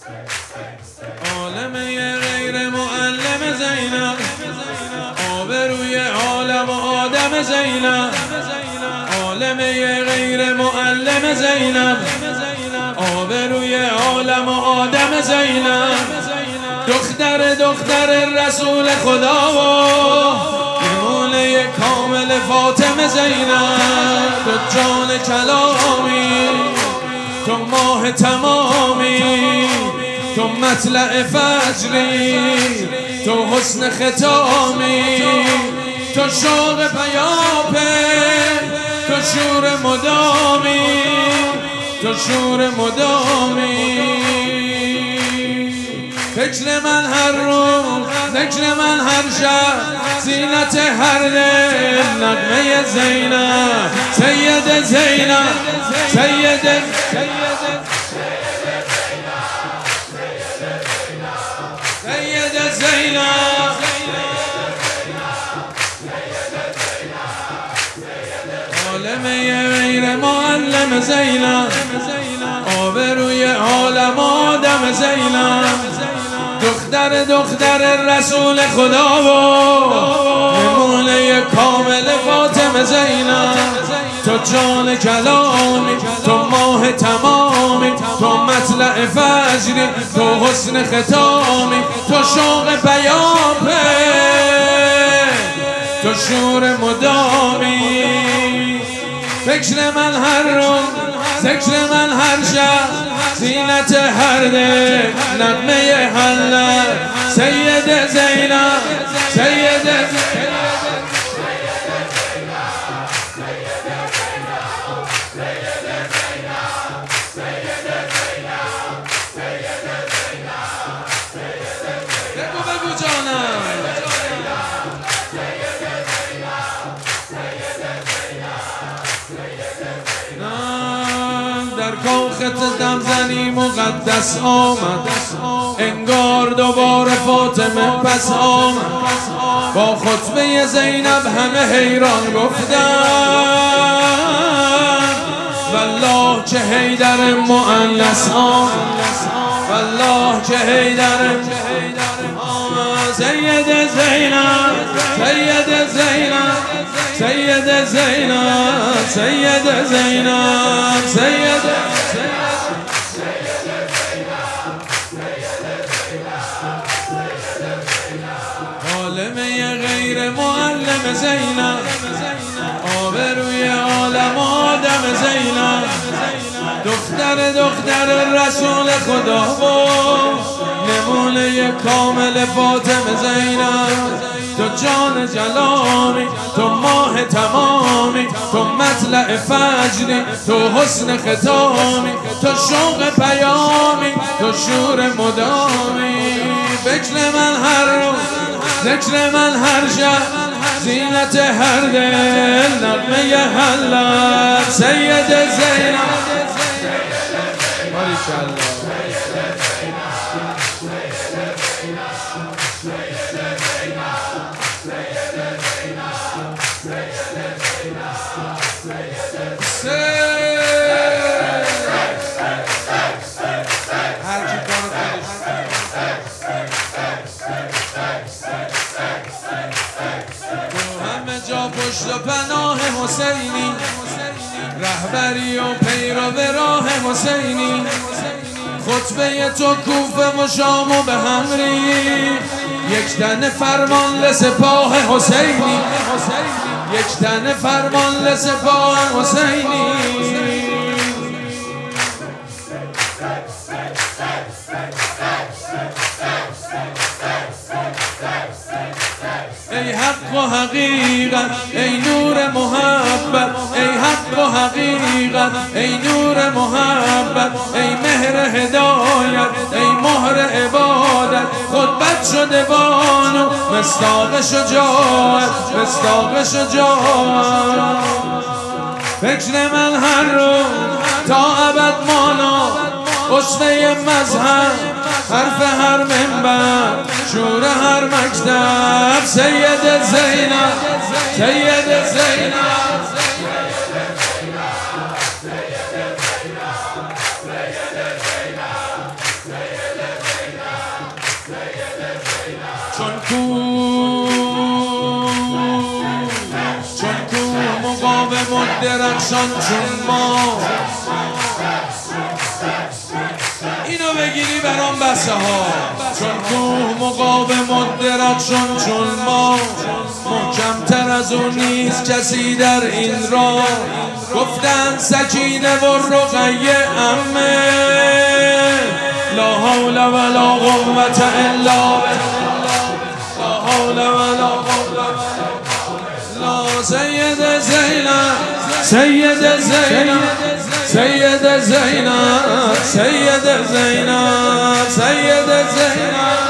عالمه غیر معلم زینب، آبروی عالم و آدم زینب. عالمه غیر معلم زینب، آبروی عالم و آدم زینب. دختر رسول خدا و نمونه کامل فاطمه زینب. تو جان کلامی، تو ماه تمامی، تو مطلع فجری، تو حسن ختامی، تو شوق پیاپی، تو شور مدامی، تو شور مدامی. فکر من هر روز، فکر من هر شب، زینت هر دل نغمه زینب. سید زینب، سید زینب. عالمه غیر معلم زینب، آبروی عالم آدم زینب. دختر رسول خدا و نمونه کامل فاطمه زینب. تو جان کلامی، تو ماه تمامی، تو مطلع فجری، تو حسن ختامی، تو شوق پیاپی، تو شور مدامی. فکر من هر روز، ذکر من هر شب، زینت هر دل نغمه حلب. سید زینب، سید زینب. بگو جانم. در کاخت دمزنی مقدس آمد، انگار دوباره فاطمه پس آمد. با خطبه زینب همه حیران گفتن، والله چه حیدر مؤنث آمد، والله چه حیدر آمد. سید زینب، سید زینب، سید زینب، سید زینب، سید عالمه غیر معلم زینب، آبروی عالم آدم زینب. دختر رسول خدا و نمونه کامل فاطمه زینب. تو جان جلامی، تو ماه تمامی، تو مطلع فجری، تو حسن ختامی، تو شوق پیامی، تو شور مدامی. فکر من هر روز، ذکر من هر شب، زینت هر دل نغمه حلب. سید زینب، باریکالله. هر کی کار تو همه جا پشت و پناه حسینی، رهبری و پیرو راه حسینی. خطبه تو کوفه و شام و به هم ریخت، یک تن فرمان لسپاه حسینی، یک تن فرمان لسپاه حسینی. ای حق و حقیقت، ای نور محبت، ای حق و حقیقت، ای نور محبت، ای مهر هدایت، ای مهر عبادت. خطبت شده بانو، مصداق شجاعت، مصداق شجاعت. فکر من هر روز تا ابد مانا، اسوه مذهب، حرف هر منبر، شور هر مکتب. سید زینب، سید زینب. سید کو مقاوم و درخشان چون ما. اینو بگیری برام بسه ها. چون کو مقاوم و درخشان چون ما، محکمتر از اون نیست کسی در این راه. گفتن سکینه و رقیه عمه، لا حول ولا قوة الا بالله، لا حول ولا قوة الا سید زینب، سید زینب، سید زینب، سید زینب، سید زینب.